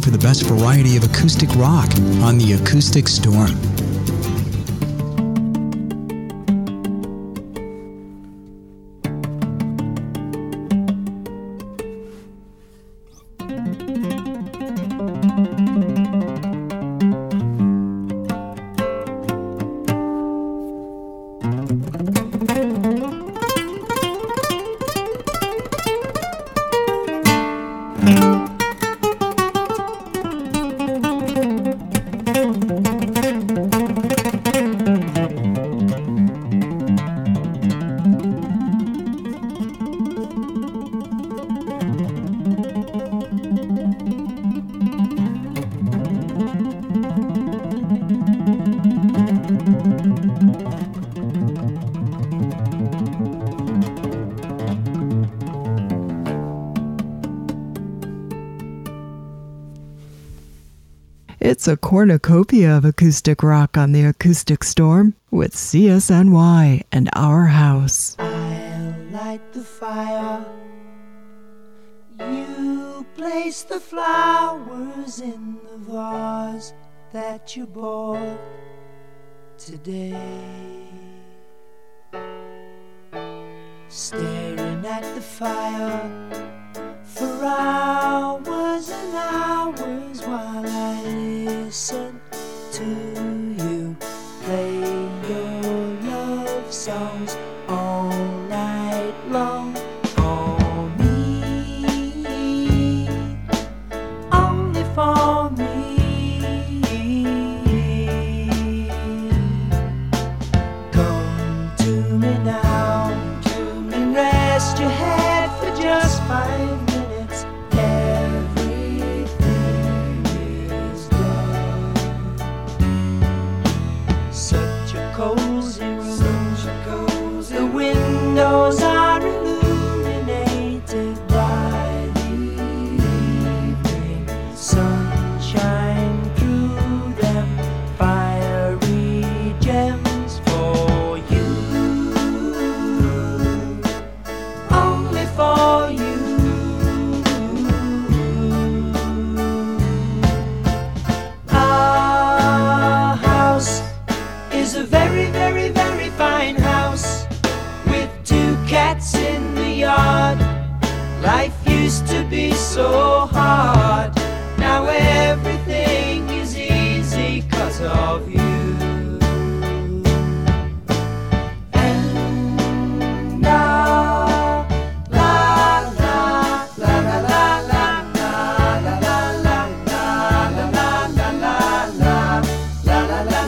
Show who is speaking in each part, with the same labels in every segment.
Speaker 1: for the best variety of acoustic rock on the Acoustic Storm.
Speaker 2: It's a cornucopia of acoustic rock on the Acoustic Storm with CSNY and Our House.
Speaker 3: I'll light the fire. You place the flowers in the vase that you bought today. Staring at the fire for hours and hours while I listen to you play your love songs all night long. For me, only for me. Come to me now and rest your head for just 5 minutes. Everything is done. Such a cozy room. The windows are illuminated by the evening sunshine through them. Fiery gems for you, only for you. Our house is a very, very, very fine house with 2 cats in the yard. Life used to be so hard. Now everything is easy 'cause of you. And la la la la la la la la la la la la la la la la la la la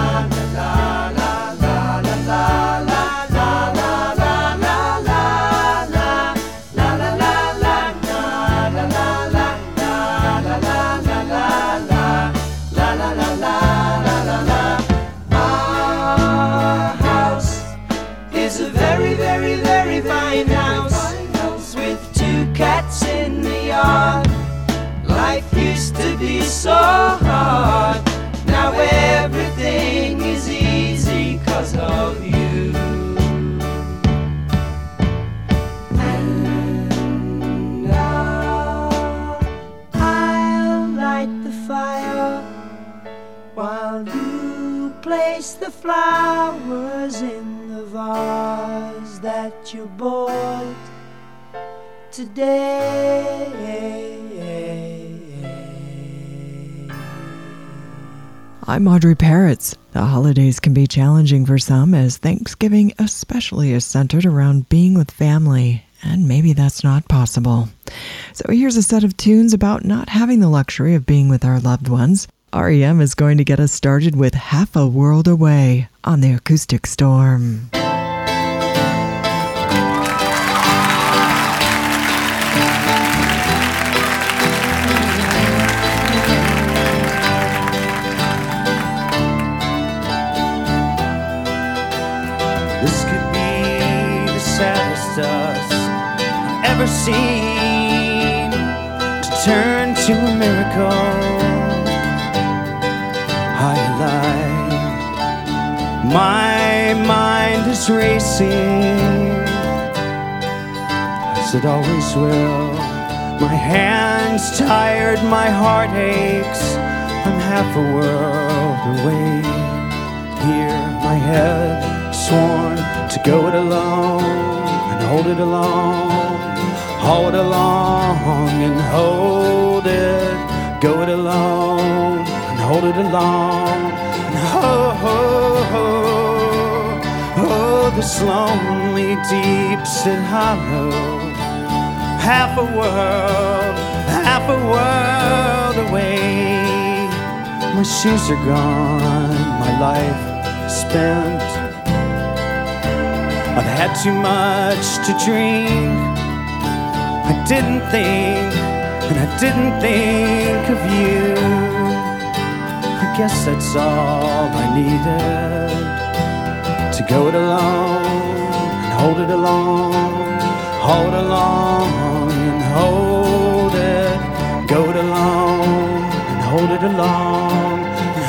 Speaker 3: Our house is a very, very, very fine house with 2 cats in the yard. Life used to be so hard. Now everything is easy 'cause of you. And I'll light the fire while you place the flowers in the vase that you bought today.
Speaker 2: I'm Audrey Parrots. The holidays can be challenging for some, as Thanksgiving especially is centered around being with family, and maybe that's not possible. So here's a set of tunes about not having the luxury of being with our loved ones. REM is going to get us started with Half a World Away on the Acoustic Storm.
Speaker 4: This could be the saddest us I've ever seen, to turn to a miracle. How you lie, my mind is racing, as it always will. My hands tired, my heart aches. I'm half a world away. Here, my head sworn to go it alone and hold it along, haul it along and hold it. Go it alone and hold it along and oh, this lonely deeps and hollow. Half a world away. My shoes are gone, my life spent. I've had too much to drink. I didn't think, and I didn't think of you. I guess that's all I needed. To go it alone and hold it along, hold along and hold it. Go it along and hold it along. And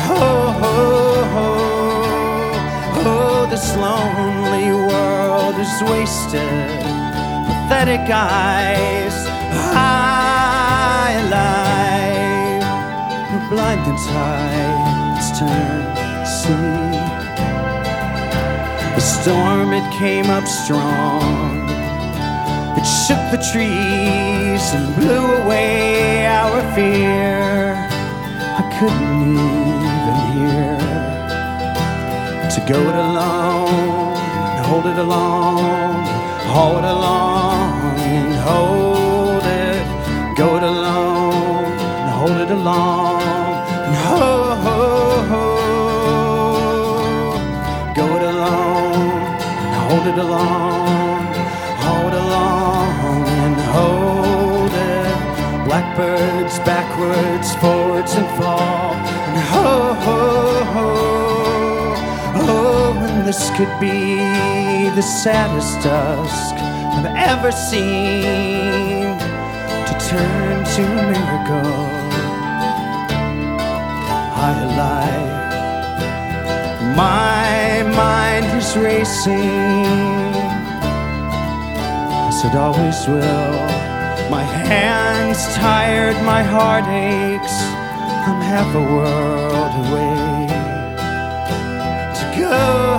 Speaker 4: oh, this lonely world is wasted. Pathetic eyes, high life. We're blind and tired, it's turned to see. The storm, it came up strong. It shook the trees and blew away our fear. I couldn't even hear. To go it alone and hold it along, haul it along and hold it. Go it alone and hold it along and go it alone and hold it along, hold along and hold it. Blackbirds backwards, forwards and fall. And and this could be the saddest dusk I've ever seen. To turn to a miracle, higher life. My mind is racing, as it always will. My hands tired, my heart aches. I'm half a world away. To go.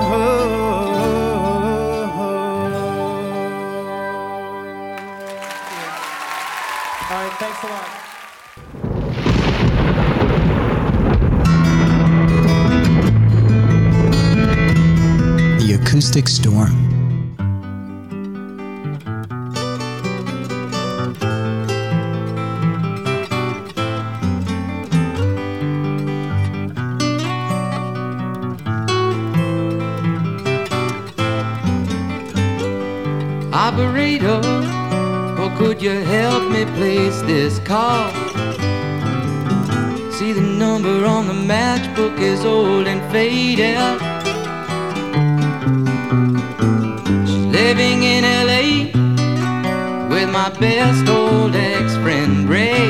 Speaker 5: All right, thanks a lot.
Speaker 1: The Acoustic Storm.
Speaker 6: Operator, or could you help me place this call? See, the number on the matchbook is old and faded. She's living in LA with my best old ex-friend Ray.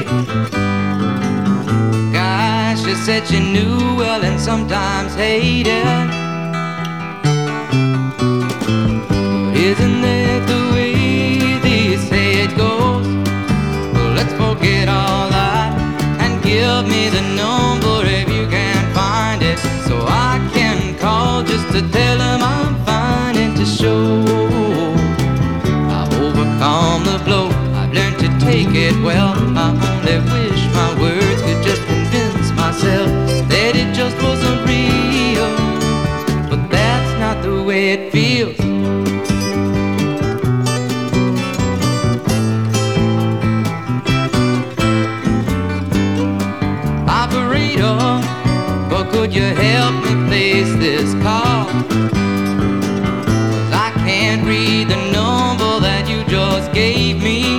Speaker 6: Gosh, she said she knew well and sometimes hated. Isn't that the way they say it goes? Well, let's forget all that and give me the number if you can find it, so I can call just to tell them I'm fine and to show I've overcome the blow. I've learned to take it well. I only wish my words could just convince myself that it just wasn't real, but that's not the way it feels. Or could you help me place this call? 'Cause I can't read the number that you just gave me.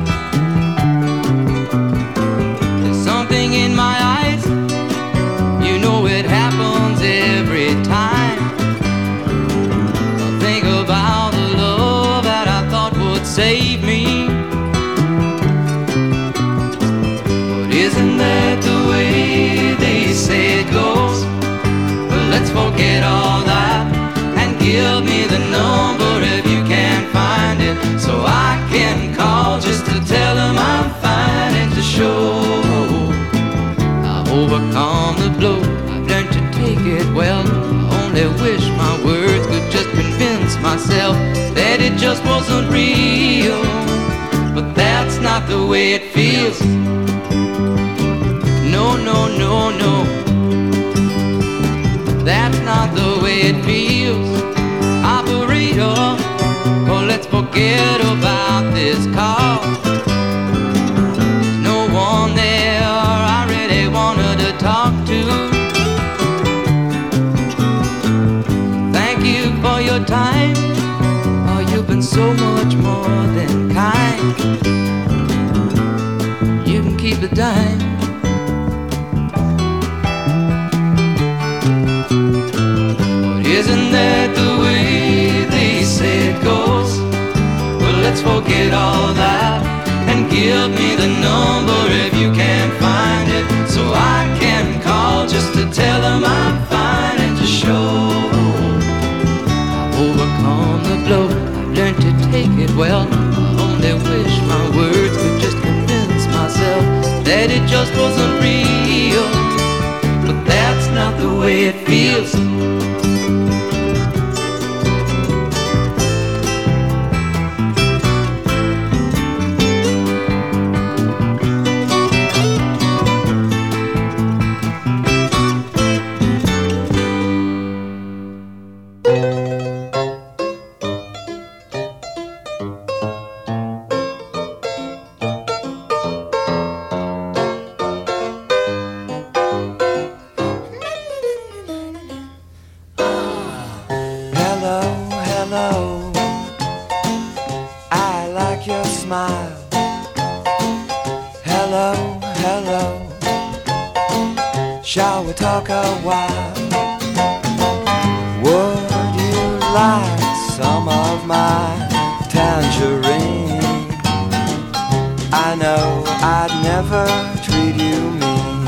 Speaker 6: There's something in my eyes, you know it happens every time. I think about the love that I thought would save me. But isn't that the way they say it goes? Well, let's forget all that and give me the number if you can find it, so I can call just to tell them I'm fine. not the way it feels. No, no, no, no, that's not the way it feels. Operator, oh, let's forget about this call. There's no one there I really wanted to talk to. Thank you for your time. Oh, you've been so much more than kind. You can keep the dime. But isn't that the way they say it goes? Well, let's forget all that and give me the number if you can't find it, so I can call just to tell them I'm fine and to show I've overcome the blow. I've learned to take it well. I only wish my words could just convince myself that it just wasn't real. But that's not the way it feels.
Speaker 3: Shall we talk a while? Would you like some of my tangerine? I know I'd never treat you mean.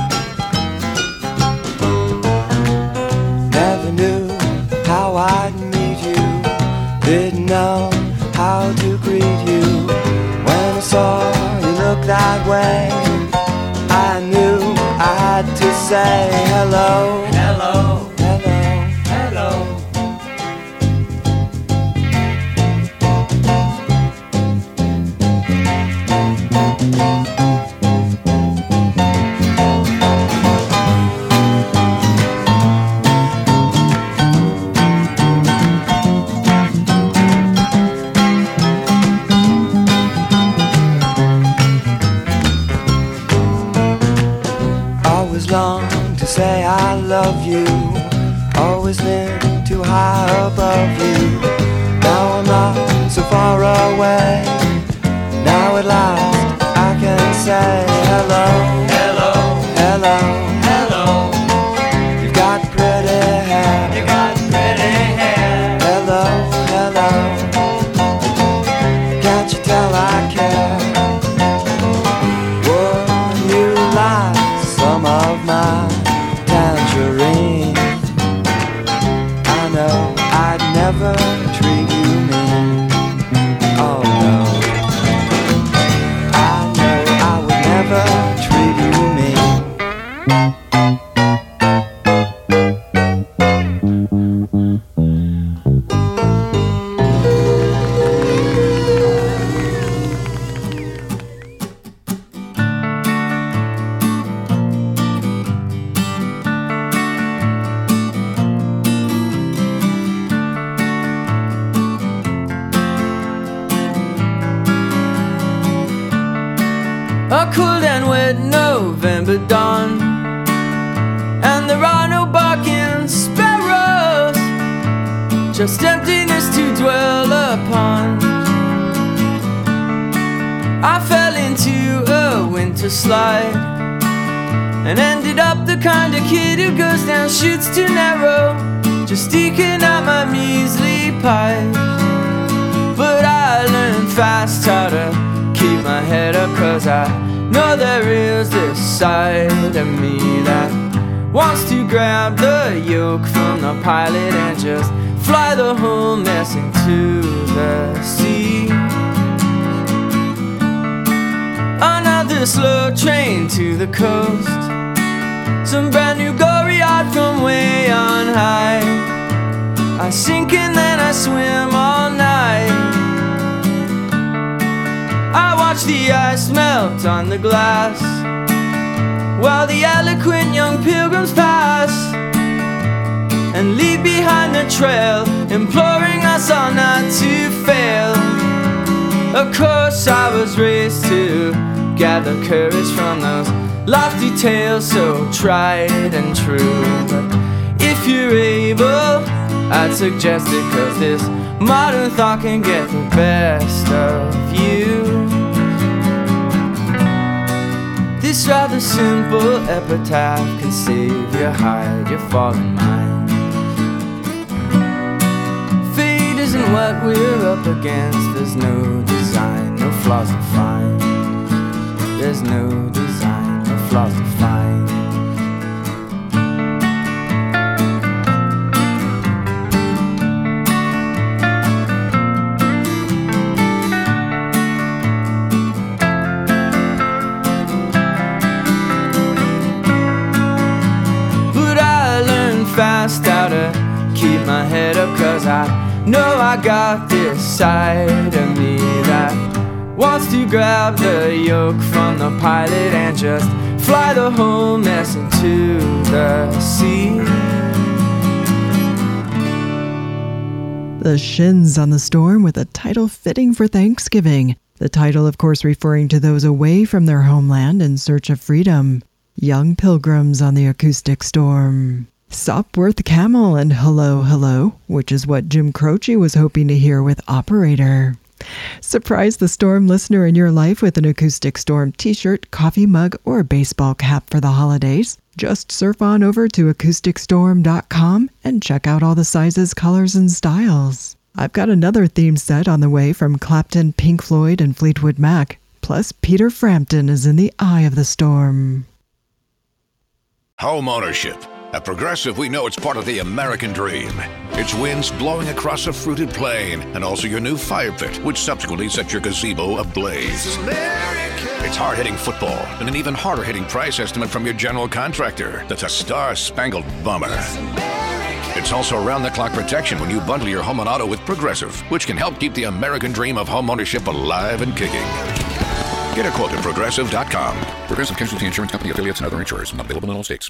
Speaker 3: Never knew how I'd meet you. Didn't know how to greet you. When I saw you look that way, I knew I had to say hello, hello, hello, hello. Long to say I love you, always lived too high above you. Now I'm not so far away. Now at last I can say hello, hello, hello, hello. You've got pretty hair, you got pretty hair. Hello, hello. Can't you tell I care? Would you like some of my tangerine? I know I'd never treat you mean. Oh no, I know I would never treat you mean.
Speaker 7: A cool and wet November dawn, and there are no barking sparrows, just emptiness to dwell upon. I fell into a winter slide and ended up the kind of kid who goes down chutes too narrow, just eking out my measly pipes. But I learned fast how to keep my head up, 'cause I know there is this side of me that wants to grab the yoke from the pilot and just fly the whole mess into the sea. Another slow train to the coast, some brand new gory yacht from way on high. I sink and then I swim all night. I watch watch the ice melt on the glass, while the eloquent young pilgrims pass and leave behind the trail, imploring us all not to fail. Of course I was raised to gather courage from those lofty tales so tried and true. But if you're able, I'd suggest it, 'cause this modern thought can get the best of you. This rather simple epitaph can save your hide, your fallen mind. Fate isn't what we're up against. There's no design, no flaws to find. There's no design, no flaws to find. But I learned fast how to keep my head up, 'cause I know I got this side of me that wants to grab the yoke from the pilot and just fly the whole mess into the sea.
Speaker 2: The Shins on the Storm with a title fitting for Thanksgiving. The title, of course, referring to those away from their homeland in search of freedom. Young Pilgrims on the Acoustic Storm. Sopworth Camel and Hello, Hello, which is what Jim Croce was hoping to hear with Operator. Surprise the Storm listener in your life with an Acoustic Storm t-shirt, coffee mug, or baseball cap for the holidays. Just surf on over to acousticstorm.com and check out all the sizes, colors, and styles. I've got another theme set on the way from Clapton, Pink Floyd, and Fleetwood Mac. Plus, Peter Frampton is in the eye of the storm.
Speaker 8: Home ownership. At Progressive, we know it's part of the American dream. It's winds blowing across a fruited plain, and also your new fire pit, which subsequently set your gazebo ablaze. It's hard-hitting football, and an even harder-hitting price estimate from your general contractor. That's a star-spangled bummer. It's also around-the-clock protection when you bundle your home and auto with Progressive, which can help keep the American dream of home ownership alive and kicking. Get a quote at Progressive.com.
Speaker 9: Progressive Casualty Insurance Company, affiliates, and other insurers. Not available in all states.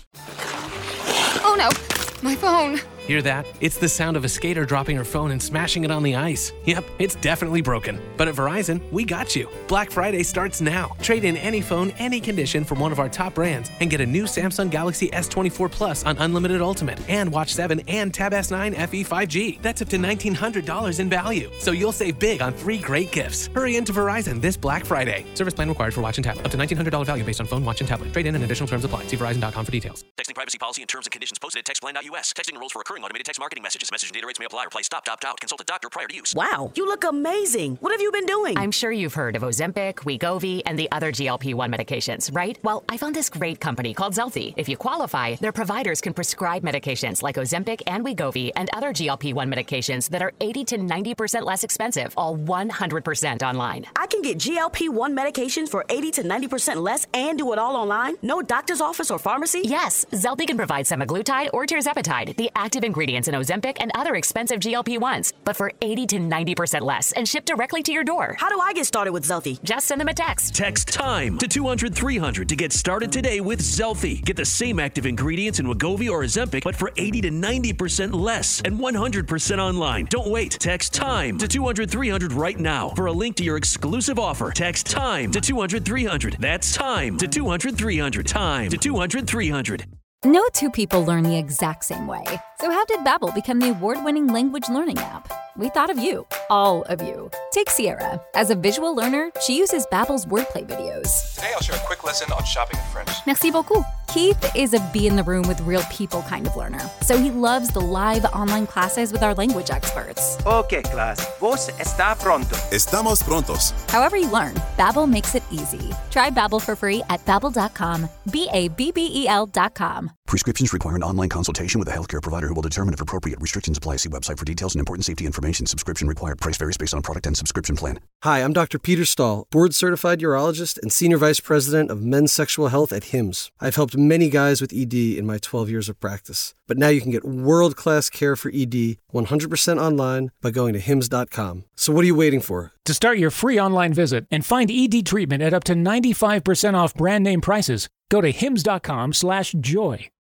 Speaker 10: Oh no, my phone.
Speaker 11: Hear that? It's the sound of a skater dropping her phone and smashing it on the ice. Yep, it's definitely broken. But at Verizon, we got you. Black Friday starts now. Trade in any phone, any condition from one of our top brands and get a new Samsung Galaxy S24 Plus on Unlimited Ultimate and Watch 7 and Tab S9 FE 5G. That's up to $1,900 in value. So you'll save big on 3 great gifts. Hurry into Verizon this Black Friday. Service plan required for watch and tablet. Up to $1,900 value based on phone, watch, and tablet. Trade in and additional terms apply. See Verizon.com for details.
Speaker 12: Texting privacy policy and terms and conditions posted at textplan.us. Texting rules for recurring automated text marketing messages. Message and data rates may apply. Reply stop, opt out. Consult a doctor prior to use.
Speaker 13: Wow, you look amazing. What have you been doing?
Speaker 14: I'm sure you've heard of Ozempic, Wegovy, and the other GLP-1 medications, right? Well, I found this great company called Zelfie. If you qualify, their providers can prescribe medications like Ozempic and Wegovy and other GLP-1 medications that are 80 to 90% less expensive, all 100% online.
Speaker 13: I can get GLP-1 medications for 80 to 90% less and do it all online? No doctor's office or pharmacy?
Speaker 14: Yes, Zelfie can provide semaglutide or tirzepatide, the active ingredients in Ozempic and other expensive GLP-1s, but for 80 to 90% less and shipped directly to your door.
Speaker 13: How do I get started with Zelfie?
Speaker 14: Just send them a text.
Speaker 15: Text TIME to 200-300 to get started today with Zelfie. Get the same active ingredients in Wegovy or Ozempic, but for 80 to 90% less and 100% online. Don't wait. Text TIME to 200-300 right now for a link to your exclusive offer. Text TIME to 200-300. That's TIME to 200-300. TIME to 200-300.
Speaker 16: No two people learn the exact same way. So how did Babbel become the award-winning language learning app? We thought of you, all of you. Take Sierra. As a visual learner, she uses Babbel's wordplay videos.
Speaker 17: Today I'll share a quick lesson on shopping in French.
Speaker 16: Merci beaucoup. Keith is a be in the room with real people kind of learner. So he loves the live online classes with our language experts.
Speaker 18: Okay, class. Vos está pronto.
Speaker 19: Estamos prontos.
Speaker 16: However you learn, Babbel makes it easy. Try Babbel for free at Babbel.com. Babbel.com.
Speaker 20: Prescriptions require an online consultation with a healthcare provider who will determine if appropriate. Restrictions apply. See website for details and important safety information. Subscription required.
Speaker 19: required. Price varies based on product and subscription plan.
Speaker 20: Hi, I'm Dr. Peter Stahl, board-certified urologist and Senior Vice President of Men's Sexual Health at Hims. I've helped many guys with ED in my 12 years of practice. But now you can get world-class care for ED 100% online by going to hims.com. So what are you waiting for?
Speaker 21: To start your free online visit and find ED treatment at up to 95% off brand name prices, go to hims.com/joy.